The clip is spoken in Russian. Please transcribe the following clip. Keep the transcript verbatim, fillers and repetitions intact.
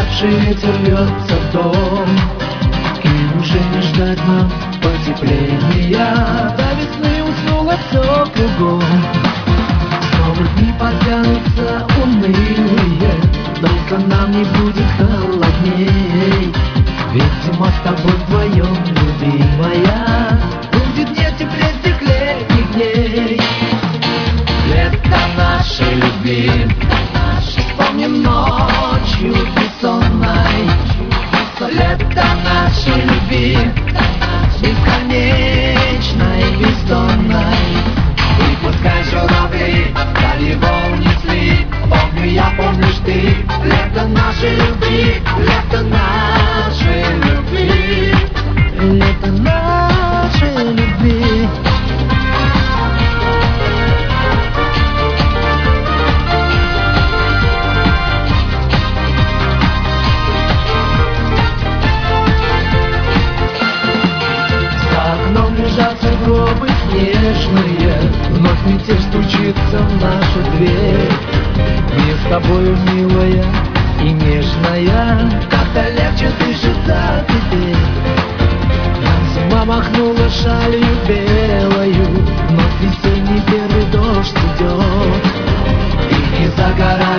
Налетевший ветер рвется в дом, и уже не ждать нам потепления. До весны уснуло все кругом. Снова дни потянутся унылые, только нам не будет холодней. Ведь зима с тобой вдвоем, любимая, будет не теплее тех летних дней. Лето нашей любви, вспомним ночью бессонной. Лето нашей любви, бесконечной, бездонной. И пускай журавли вдали унесли, помню я, помнишь ты. Лето нашей любви, лето нашей любви, лето нашей любви. Лежат сугробы снежные, вновь метель стучится в нашу дверь. Мне с тобою, милая и нежная, как-то легче дышится теперь. Нам зима махнула шалью белою, вновь весенний первый дождь идет. И не за горами